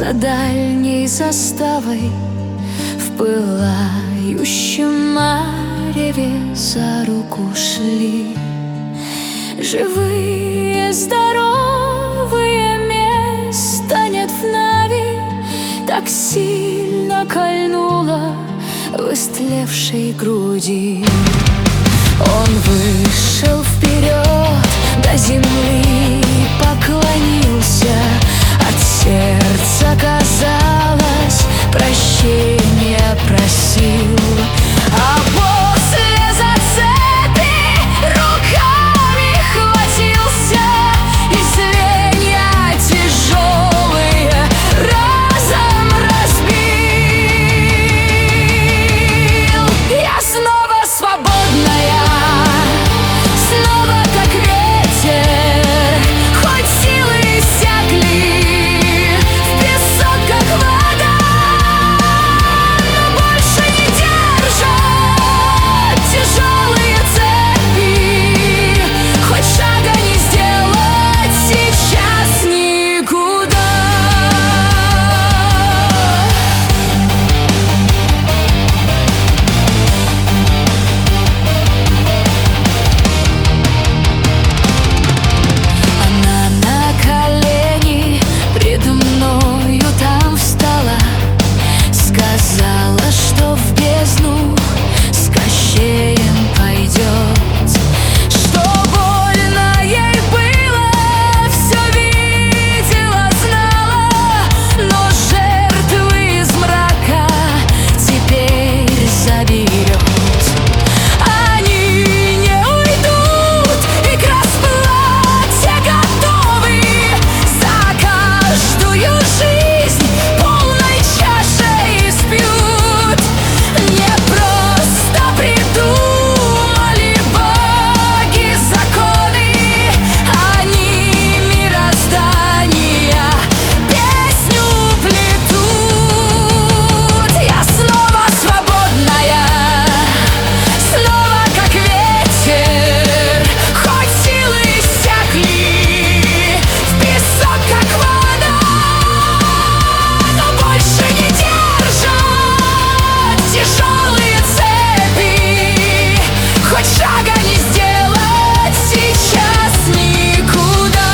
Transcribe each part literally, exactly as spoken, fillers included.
за дальней заставой, в пылающем мареве за руку шли. Живые, здоровые, места нет в Нави. Так сильно кольнуло в истлевшей груди. Он вышел вперед, до земли поклонился. От сердца, казалось, прощения просил. А после за цепи руками хватился, и звенья тяжелые разом разбил. Я снова свободная, снова как ветер, хоть силы иссякли, в песок как вода, но больше не держат тяжелые цепи. Хоть шага не сделать сейчас никуда. Она на колени предо мною там встала, сказала, что в бездну с Кощеем пойдет, что больно ей было, все видела, знала, но жертвы из мрака теперь заберет. Они не уйдут и к расплате готовы за каждую жизнь полной чашей испьют. Не просто придумали боги законы, они мироздания песню плетут. Я снова свободная, снова как ветер, хоть силы иссякли, в песок как вода, но больше не держат тяжелые цепи. Хоть шага не сделать сейчас никуда.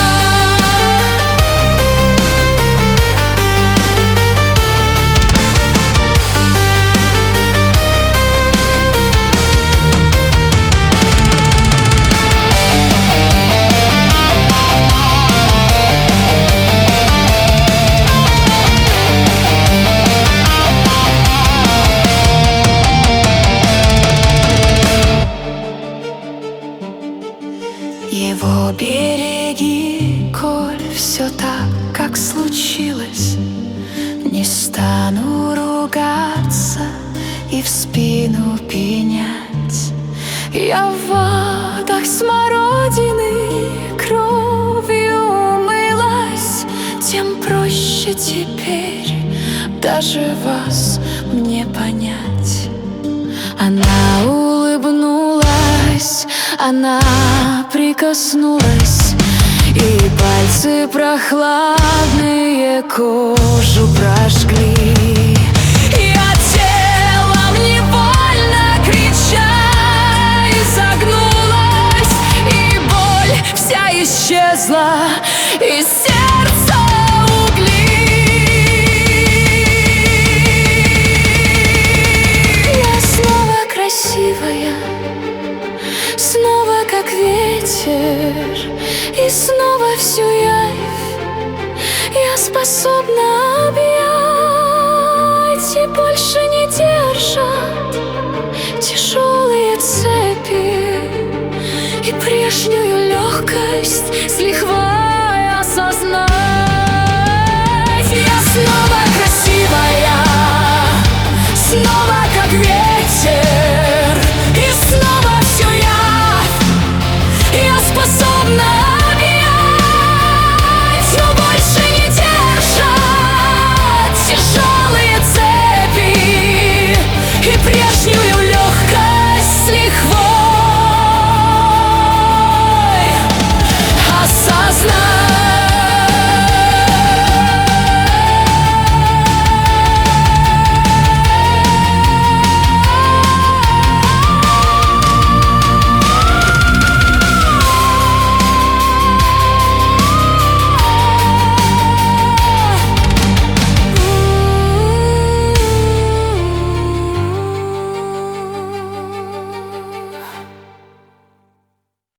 Его береги, коль все так, как случилось. Не стану ругаться и в спину пенять. Я в водах смородины кровью умылась, тем проще теперь даже вас мне понять. Она улыбнулась, она прикоснулась, и пальцы прохладные кожу прожгли. Я телом невольно крича изогнулась, и боль вся исчезла, из сердца угли. Я снова красивая, снова как ветер, и снова всю явь я способна объять, и больше не держат тяжелые цепи, и прежнюю легкость с лихвой осознать. Я снова красивая, снова как ветер, и снова всю явь я способна